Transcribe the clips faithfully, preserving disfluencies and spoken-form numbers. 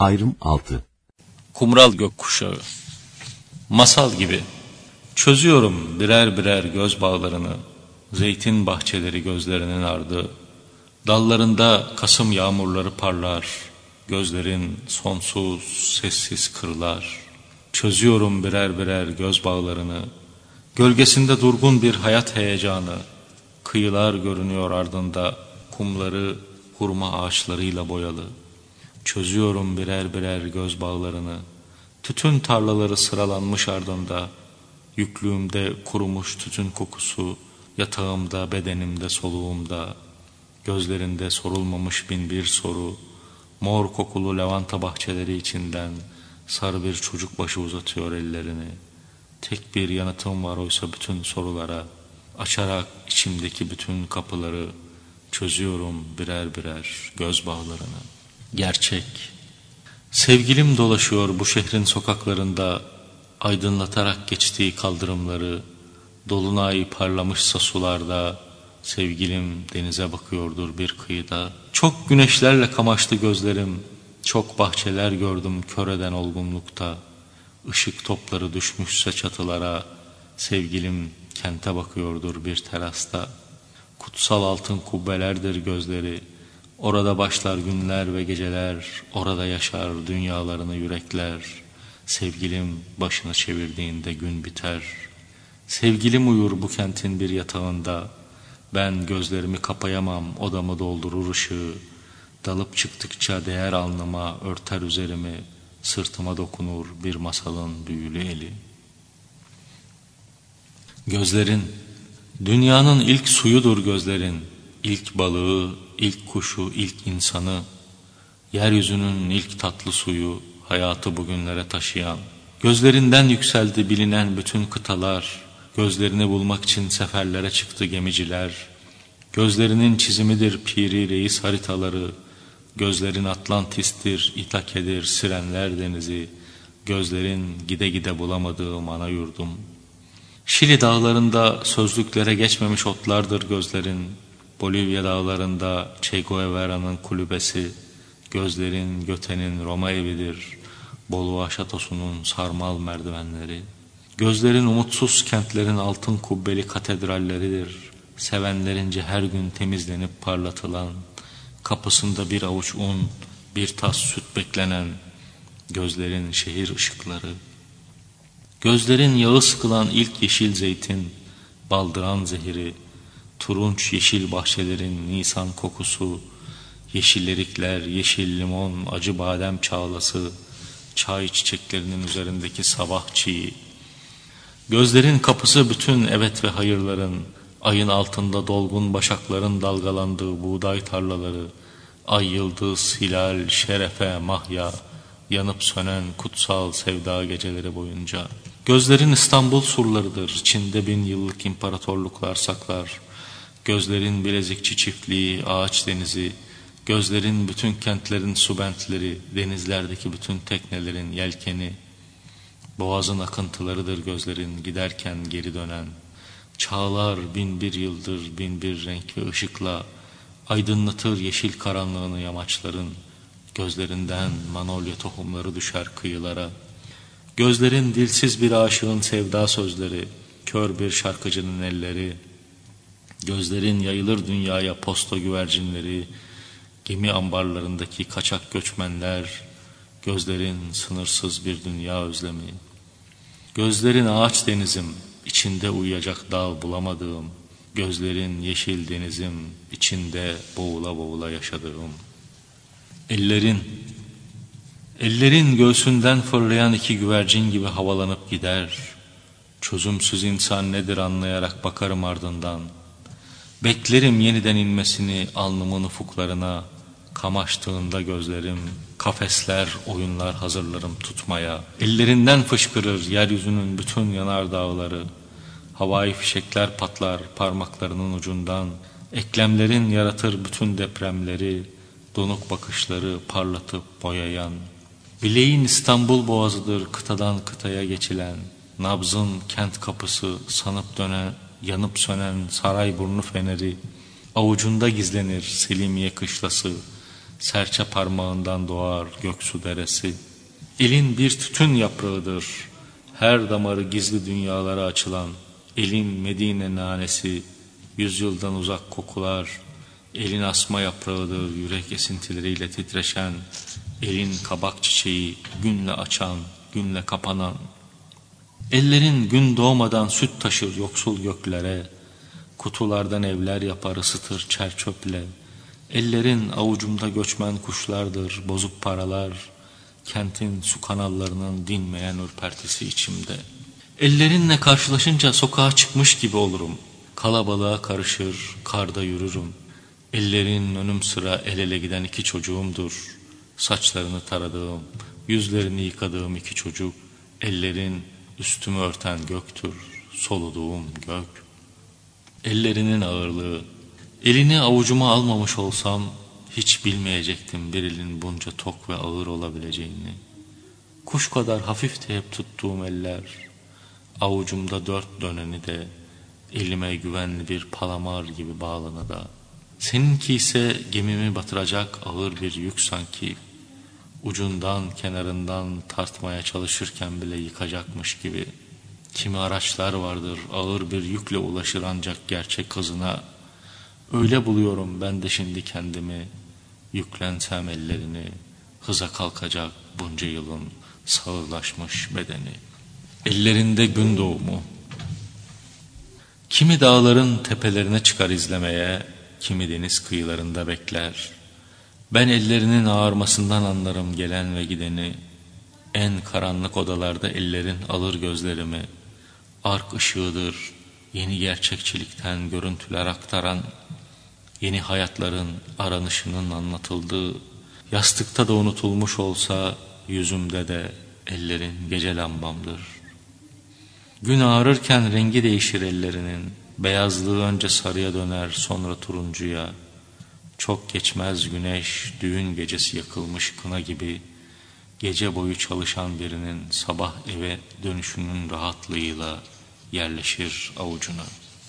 Ayrım altı. Kumral gökkuşağı, masal gibi çözüyorum birer birer göz bağlarını, zeytin bahçeleri gözlerinin ardı, dallarında Kasım yağmurları parlar, gözlerin sonsuz sessiz kırlar. Çözüyorum birer birer göz bağlarını, gölgesinde durgun bir hayat heyecanı, kıyılar görünüyor ardında, kumları hurma ağaçlarıyla boyalı. Çözüyorum birer birer göz bağlarını, tütün tarlaları sıralanmış ardında, yüklüğümde kurumuş tütün kokusu, yatağımda, bedenimde, soluğumda, gözlerinde sorulmamış bin bir soru, mor kokulu lavanta bahçeleri içinden sarı bir çocuk başı uzatıyor ellerini. Tek bir yanıtım var oysa bütün sorulara, açarak içimdeki bütün kapıları, çözüyorum birer birer göz bağlarını. Gerçek. Sevgilim dolaşıyor bu şehrin sokaklarında, aydınlatarak geçtiği kaldırımları, dolunay parlamışsa sularda, sevgilim denize bakıyordur bir kıyıda. Çok güneşlerle kamaştı gözlerim, çok bahçeler gördüm kör eden olgunlukta. Işık topları düşmüşse çatılara, sevgilim kente bakıyordur bir terasta. Kutsal altın kubbelerdir gözleri, orada başlar günler ve geceler, orada yaşar dünyalarını yürekler. Sevgilim başını çevirdiğinde gün biter. Sevgilim uyur bu kentin bir yatağında, ben gözlerimi kapayamam, odamı doldurur ışığı. Dalıp çıktıkça değer alnıma, örter üzerimi, sırtıma dokunur bir masalın büyülü eli. Gözlerin, dünyanın ilk suyudur gözlerin, ilk balığı, ilk kuşu, ilk insanı, yeryüzünün ilk tatlı suyu, hayatı bugünlere taşıyan. Gözlerinden yükseldi bilinen bütün kıtalar, gözlerini bulmak için seferlere çıktı gemiciler. Gözlerinin çizimidir Piri Reis haritaları, gözlerin Atlantis'tir, İtake'dir Sirenler denizi, gözlerin gide gide bulamadığım ana yurdum. Şili dağlarında sözlüklere geçmemiş otlardır gözlerin, Bolivya dağlarında Che Guevara'nın kulübesi, gözlerin Göte'nin Roma evidir, Boluğa şatosunun sarmal merdivenleri. Gözlerin umutsuz kentlerin altın kubbeli katedralleridir, sevenlerince her gün temizlenip parlatılan, kapısında bir avuç un, bir tas süt beklenen, gözlerin şehir ışıkları. Gözlerin yağı sıkılan ilk yeşil zeytin, baldıran zehiri, turunç yeşil bahçelerin nisan kokusu, yeşil erikler, yeşil limon, acı badem çağlası, çay çiçeklerinin üzerindeki sabah çiği. Gözlerin kapısı bütün evet ve hayırların, ayın altında dolgun başakların dalgalandığı buğday tarlaları, ay yıldız, hilal, şerefe, mahya, yanıp sönen kutsal sevda geceleri boyunca. Gözlerin İstanbul surlarıdır, içinde bin yıllık imparatorluklar saklar. Gözlerin Bilezikçi çiftliği, ağaç denizi, gözlerin bütün kentlerin subentleri, denizlerdeki bütün teknelerin yelkeni. Boğazın akıntılarıdır gözlerin giderken geri dönen. Çağlar bin bir yıldır bin bir renk ve ışıkla aydınlatır yeşil karanlığını yamaçların. Gözlerinden manolya tohumları düşer kıyılara. Gözlerin dilsiz bir aşığın sevda sözleri, kör bir şarkıcının elleri. Gözlerin yayılır dünyaya posta güvercinleri, gemi ambarlarındaki kaçak göçmenler. Gözlerin sınırsız bir dünya özlemi. Gözlerin ağaç denizim, içinde uyuyacak dağ bulamadığım. Gözlerin yeşil denizim, içinde boğula boğula yaşadığım. Ellerin, ellerin göğsünden fırlayan iki güvercin gibi havalanıp gider. Çözümsüz insan nedir anlayarak bakarım ardından. Beklerim yeniden inmesini alnımın ufuklarına. Kamaştığında gözlerim, kafesler, oyunlar hazırlarım tutmaya. Ellerinden fışkırır yeryüzünün bütün yanardağları. Havai fişekler patlar parmaklarının ucundan. Eklemlerin yaratır bütün depremleri, donuk bakışları parlatıp boyayan. Bileğin İstanbul boğazıdır kıtadan kıtaya geçilen. Nabzın kent kapısı sanıp dönen, yanıp sönen Sarayburnu feneri. Avucunda gizlenir Selimiye kışlası. Serçe parmağından doğar göksu deresi. Elin bir tütün yaprağıdır, her damarı gizli dünyalara açılan. Elin Medine nanesi, yüzyıldan uzak kokular. Elin asma yaprağıdır, yürek esintileriyle titreşen. Elin kabak çiçeği, günle açan, günle kapanan. Ellerin gün doğmadan süt taşır yoksul göklere. Kutulardan evler yapar, ısıtır çer çöple. Ellerin avucumda göçmen kuşlardır, bozuk paralar. Kentin su kanallarının dinmeyen ürpertisi içimde. Ellerinle karşılaşınca sokağa çıkmış gibi olurum. Kalabalığa karışır, karda yürürüm. Ellerin önüm sıra el ele giden iki çocuğumdur. Saçlarını taradığım, yüzlerini yıkadığım iki çocuk. Ellerin üstümü örten göktür, soluduğum gök. Ellerinin ağırlığı, elini avucuma almamış olsam hiç bilmeyecektim bir elin bunca tok ve ağır olabileceğini. Kuş kadar hafifti hep tuttuğum eller, avucumda dört döneni de, elime güvenli bir palamar gibi bağlanı da. Seninki ise gemimi batıracak ağır bir yük sanki, ucundan kenarından tartmaya çalışırken bile yıkacakmış gibi. Kimi araçlar vardır ağır bir yükle ulaşır ancak gerçek hızına. Öyle buluyorum ben de şimdi kendimi, yüklensem ellerini, hıza kalkacak bunca yılın sağırlaşmış bedeni. Ellerinde gün doğumu. Kimi dağların tepelerine çıkar izlemeye, kimi deniz kıyılarında bekler. Ben ellerinin ağarmasından anlarım gelen ve gideni. En karanlık odalarda ellerin alır gözlerimi. Ark ışığıdır, yeni gerçekçilikten görüntüler aktaran. Yeni hayatların aranışının anlatıldığı. Yastıkta da unutulmuş olsa yüzümde de ellerin gece lambamdır. Gün ağarırken rengi değişir ellerinin. Beyazlığı önce sarıya döner, sonra turuncuya. Çok geçmez güneş, düğün gecesi yakılmış kına gibi. Gece boyu çalışan birinin sabah eve dönüşünün rahatlığıyla yerleşir avucuna.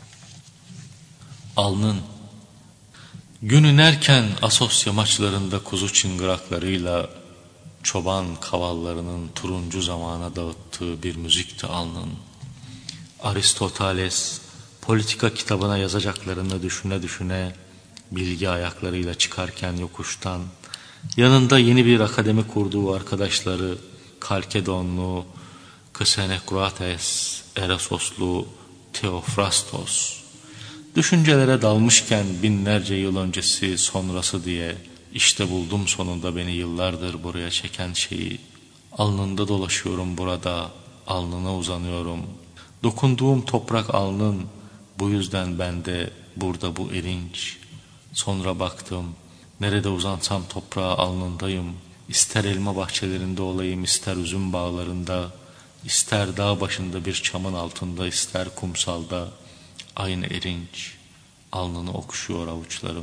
Alnın. Gün inerken Asos yamaçlarında kuzu çıngıraklarıyla çoban kavallarının turuncu zamana dağıttığı bir müzikti alnın. Aristoteles politika kitabına yazacaklarını düşüne düşüne bilgi ayaklarıyla çıkarken yokuştan, yanında yeni bir akademi kurduğu arkadaşları Kalkedonlu, Ksenokrates, Erasoslu, Theophrastos, düşüncelere dalmışken binlerce yıl öncesi sonrası diye, işte buldum sonunda beni yıllardır buraya çeken şeyi. Alnında dolaşıyorum burada, alnına uzanıyorum. Dokunduğum toprak alnın, bu yüzden ben de burada bu erinç. Sonra baktım, nerede uzansam toprağa alnındayım. İster elma bahçelerinde olayım, ister üzüm bağlarında, ister dağ başında bir çamın altında, ister kumsalda, aynı erinç, alnını okşuyor avuçlarım.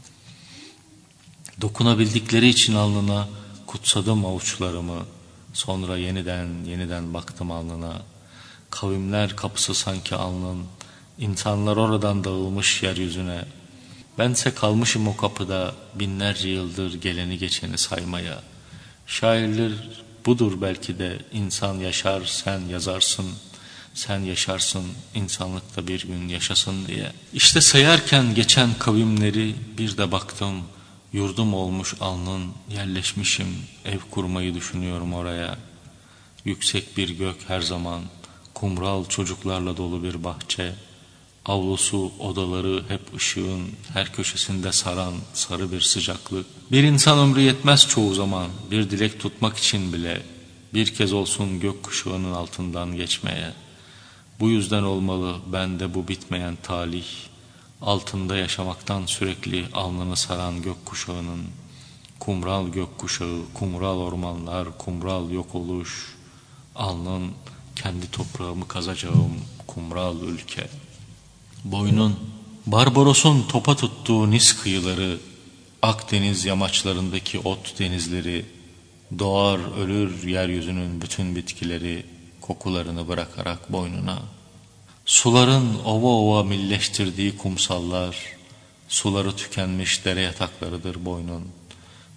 Dokunabildikleri için alnına kutsadım avuçlarımı. Sonra yeniden yeniden baktım alnına. Kavimler kapısı sanki alnın, insanlar oradan dağılmış yeryüzüne. Bense kalmışım o kapıda binlerce yıldır geleni geçeni saymaya. Şairler budur belki de, insan yaşar sen yazarsın. Sen yaşarsın insanlıkta bir gün yaşasın diye. İşte sayarken geçen kavimleri bir de baktım. Yurdum olmuş alnın, yerleşmişim, ev kurmayı düşünüyorum oraya. Yüksek bir gök her zaman, kumral çocuklarla dolu bir bahçe. Avlusu, odaları hep ışığın her köşesinde saran sarı bir sıcaklık. Bir insan ömrü yetmez çoğu zaman, bir dilek tutmak için bile, bir kez olsun gök kuşağının altından geçmeye. Bu yüzden olmalı bende bu bitmeyen talih, altında yaşamaktan sürekli alnını saran gök kuşağının. Kumral gök kuşağı, kumral ormanlar, kumral yok oluş. Alnın, kendi toprağımı kazacağım kumral ülke. Boynun, Barbaros'un topa tuttuğu Nis kıyıları, Akdeniz yamaçlarındaki ot denizleri, doğar ölür yeryüzünün bütün bitkileri, kokularını bırakarak boynuna. Suların ova ova milleştirdiği kumsallar, suları tükenmiş dere yataklarıdır boynun.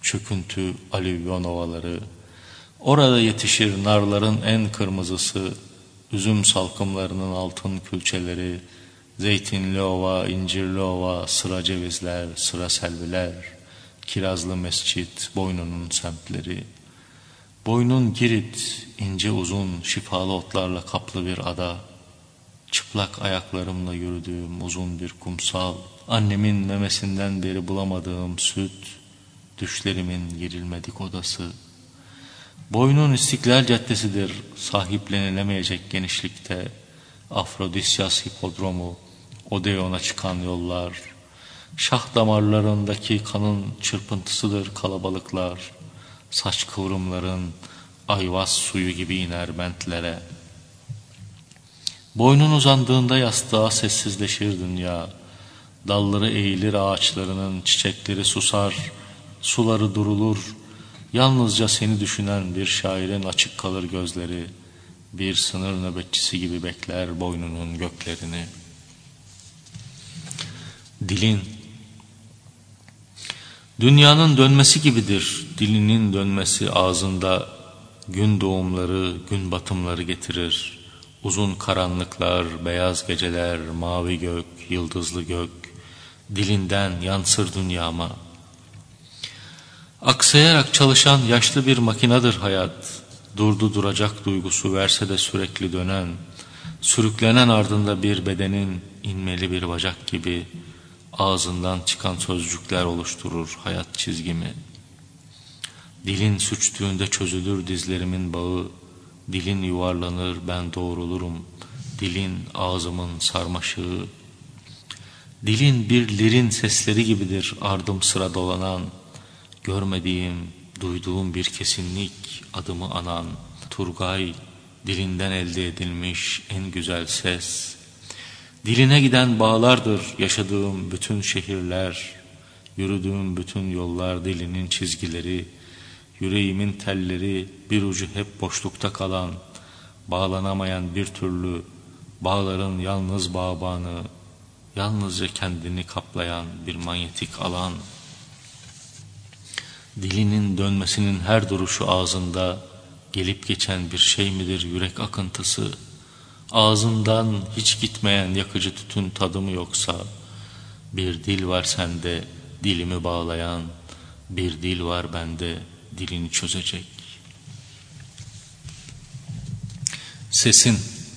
çöküntü alüvyon ovaları. Orada yetişir narların en kırmızısı, üzüm salkımlarının altın külçeleri, zeytinli ova, incirli ova, sıra cevizler, sıra selviler, kirazlı mescit, boynunun semtleri. Boynun Girit, ince uzun, şifalı otlarla kaplı bir ada. Çıplak ayaklarımla yürüdüğüm uzun bir kumsal. Annemin memesinden beri bulamadığım süt, düşlerimin girilmedik odası. Boynun İstiklal Caddesidir, sahiplenilemeyecek genişlikte. Afrodisyas hipodromu, Odeon'a çıkan yollar. Şah damarlarındaki kanın çırpıntısıdır kalabalıklar. Saç kıvrımların ayvaz suyu gibi iner bentlere. Boynun uzandığında yastığa sessizleşir dünya. Dalları eğilir ağaçlarının, çiçekleri susar, suları durulur. Yalnızca seni düşünen bir şairin açık kalır gözleri. Bir sınır nöbetçisi gibi bekler boynunun göklerini. Dilin dünyanın dönmesi gibidir. Dilinin dönmesi ağzında gün doğumları, gün batımları getirir. Uzun karanlıklar, beyaz geceler, mavi gök, yıldızlı gök, dilinden yansır dünyama. Aksayarak çalışan yaşlı bir makinedir hayat. Durdu duracak duygusu verse de sürekli dönen, sürüklenen ardında bir bedenin inmeli bir bacak gibi ağzından çıkan sözcükler oluşturur hayat çizgimi. Dilin sürçtüğünde çözülür dizlerimin bağı, dilin yuvarlanır ben doğrulurum, dilin ağzımın sarmaşığı. Dilin bir lirin sesleri gibidir ardım sıra dolanan, görmediğim, duyduğum bir kesinlik adımı anan. Turgay, dilinden elde edilmiş en güzel ses. Diline giden bağlardır yaşadığım bütün şehirler, yürüdüğüm bütün yollar dilinin çizgileri, yüreğimin telleri bir ucu hep boşlukta kalan, bağlanamayan bir türlü bağların yalnız bağbanı, yalnızca kendini kaplayan bir manyetik alan. Dilinin dönmesinin her duruşu ağzında gelip geçen bir şey midir yürek akıntısı? Ağzından hiç gitmeyen yakıcı tütün tadı mı yoksa? Bir dil var sende dilimi bağlayan, bir dil var bende dilini çözecek. Sesin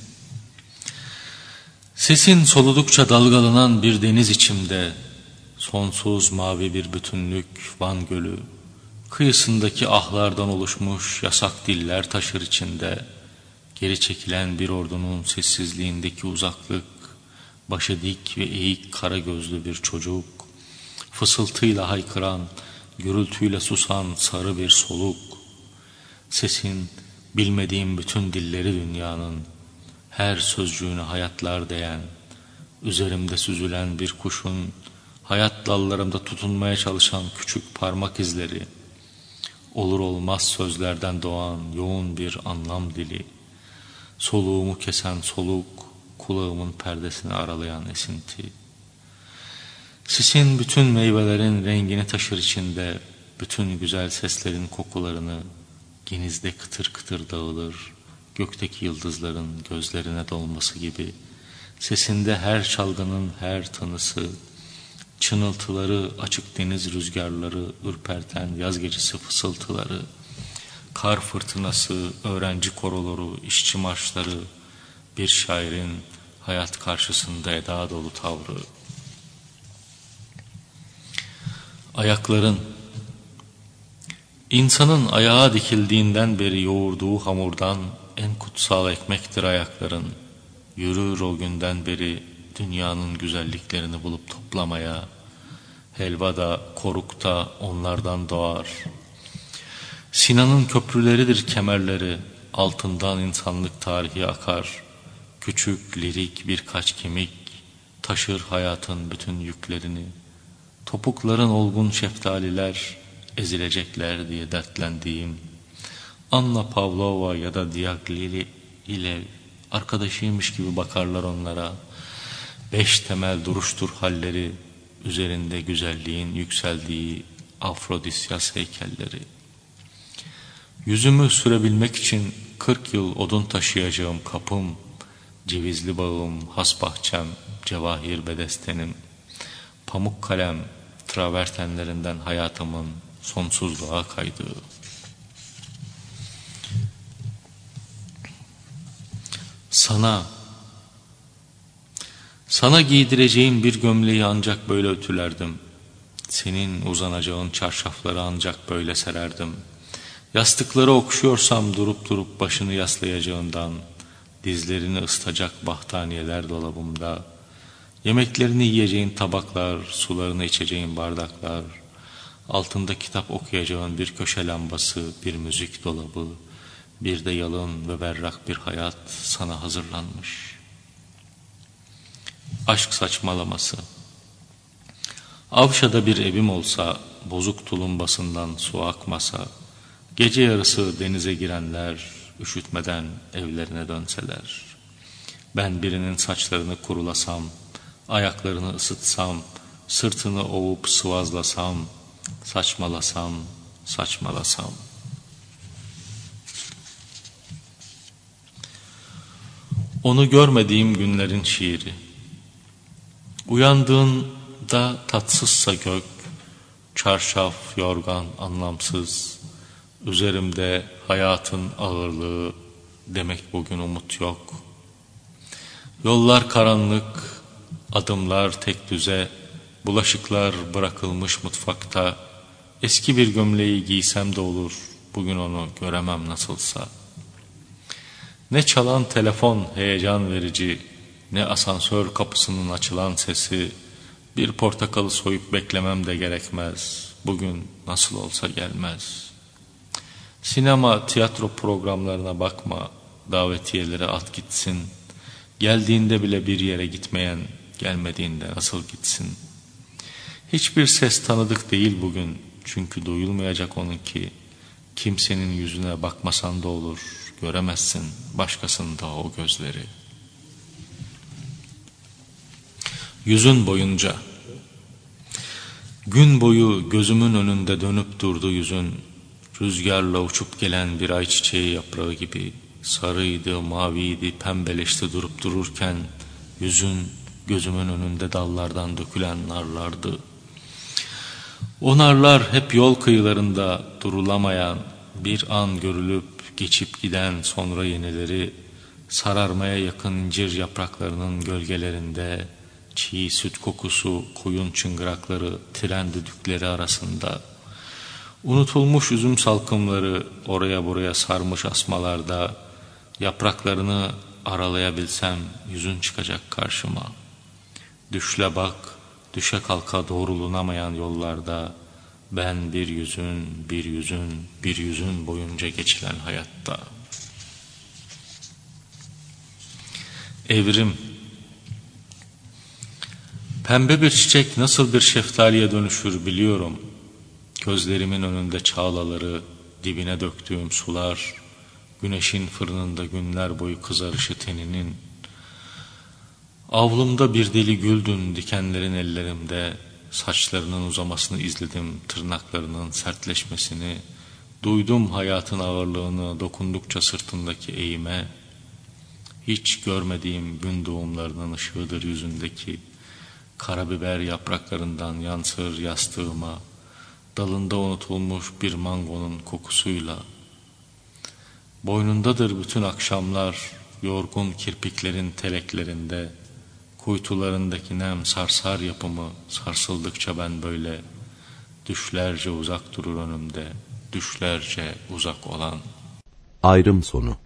Sesin soludukça dalgalanan bir deniz içimde, sonsuz mavi bir bütünlük Van Gölü. Kıyısındaki ahlardan oluşmuş yasak diller taşır içinde. Geri çekilen bir ordunun sessizliğindeki uzaklık, başı dik ve eğik kara gözlü bir çocuk, fısıltıyla haykıran, gürültüyle susan sarı bir soluk. Sesin bilmediğim bütün dilleri dünyanın, her sözcüğüne hayatlar değen, üzerimde süzülen bir kuşun, hayat dallarımda tutunmaya çalışan küçük parmak izleri, olur olmaz sözlerden doğan yoğun bir anlam dili, soluğumu kesen soluk, kulağımın perdesini aralayan esinti. Sisin bütün meyvelerin rengini taşır içinde, bütün güzel seslerin kokularını, genizde kıtır kıtır dağılır, gökteki yıldızların gözlerine dolması gibi. Sesinde her çalgının her tınısı, çınıltıları, açık deniz rüzgarları, ürperten yaz gecesi fısıltıları, kar fırtınası, öğrenci koroları, işçi marşları, bir şairin hayat karşısında eda dolu tavrı. Ayakların, insanın ayağa dikildiğinden beri yoğurduğu hamurdan en kutsal ekmektir ayakların. Yürür o günden beri dünyanın güzelliklerini bulup toplamaya, helva da koruk da onlardan doğar. Sinan'ın köprüleridir kemerleri, altından insanlık tarihi akar. Küçük, lirik birkaç kemik taşır hayatın bütün yüklerini. Topukların olgun şeftaliler ezilecekler diye dertlendiğim, Anna Pavlova ya da Diaghilev ile arkadaşıymış gibi bakarlar onlara. Beş temel duruştur halleri, üzerinde güzelliğin yükseldiği Afrodisyas heykelleri. Yüzümü sürebilmek için kırk yıl odun taşıyacağım kapım, cevizli bağım, has bahçem, cevahir bedestenim, pamuk kalem, travertenlerinden hayatımın sonsuzluğa kaydığı. Sana, sana giydireceğim bir gömleği ancak böyle ütülerdim. Senin uzanacağın çarşafları ancak böyle sererdim. Yastıkları okşuyorsam durup durup başını yaslayacağından, dizlerini ısıtacak bahtaniyeler dolabımda, yemeklerini yiyeceğin tabaklar, sularını içeceğin bardaklar, altında kitap okuyacağın bir köşe lambası, bir müzik dolabı, bir de yalın ve berrak bir hayat sana hazırlanmış. Aşk saçmalaması. Avşa'da bir evim olsa, bozuk tulumbasından su akmasa, gece yarısı denize girenler üşütmeden evlerine dönseler, ben birinin saçlarını kurulasam, ayaklarını ısıtsam, sırtını ovup sıvazlasam, saçmalasam, saçmalasam. Onu görmediğim günlerin şiiri. Uyandığında tatsızsa gök, çarşaf, yorgan anlamsız, üzerimde hayatın ağırlığı, demek bugün umut yok. Yollar karanlık, adımlar tek düze, bulaşıklar bırakılmış mutfakta, eski bir gömleği giysem de olur, bugün onu göremem nasılsa. Ne çalan telefon heyecan verici, ne asansör kapısının açılan sesi, bir portakalı soyup beklemem de gerekmez, bugün nasıl olsa gelmez. Sinema, tiyatro programlarına bakma, davetiyeleri at gitsin, geldiğinde bile bir yere gitmeyen, gelmediğinde nasıl gitsin. Hiçbir ses tanıdık değil bugün, çünkü duyulmayacak onunki, kimsenin yüzüne bakmasan da olur, göremezsin başkasında o gözleri. Yüzün boyunca. Gün boyu gözümün önünde dönüp durdu yüzün, rüzgarla uçup gelen bir ayçiçeği yaprağı gibi, sarıydı, maviydi, pembeleşti durup dururken, yüzün gözümün önünde dallardan dökülen narlardı. O narlar hep yol kıyılarında durulamayan, bir an görülüp geçip giden sonra yenileri, sararmaya yakın incir yapraklarının gölgelerinde, çiğ süt kokusu, koyun çıngırakları, tren düdükleri arasında, unutulmuş üzüm salkımları oraya buraya sarmış asmalarda, yapraklarını aralayabilsem yüzün çıkacak karşıma. Düşle bak, düşe kalka doğrulunamayan yollarda, ben bir yüzün, bir yüzün, bir yüzün boyunca geçilen hayatta. Evrim. Pembe bir çiçek nasıl bir şeftaliye dönüşür biliyorum. Gözlerimin önünde çağlaları, dibine döktüğüm sular, güneşin fırınında günler boyu kızarışı teninin. Avlumda bir deli güldün dikenlerin ellerimde, saçlarının uzamasını izledim, tırnaklarının sertleşmesini, duydum hayatın ağırlığını dokundukça sırtındaki eğime. Hiç görmediğim gün doğumlarının ışığıdır yüzündeki, karabiber yapraklarından yansır yastığıma, dalında unutulmuş bir mangonun kokusuyla. Boynundadır bütün akşamlar, yorgun kirpiklerin teleklerinde, kuytularındaki nem sarsar yapımı, sarsıldıkça ben böyle, düşlerce uzak durur önümde, düşlerce uzak olan. Ayrım sonu.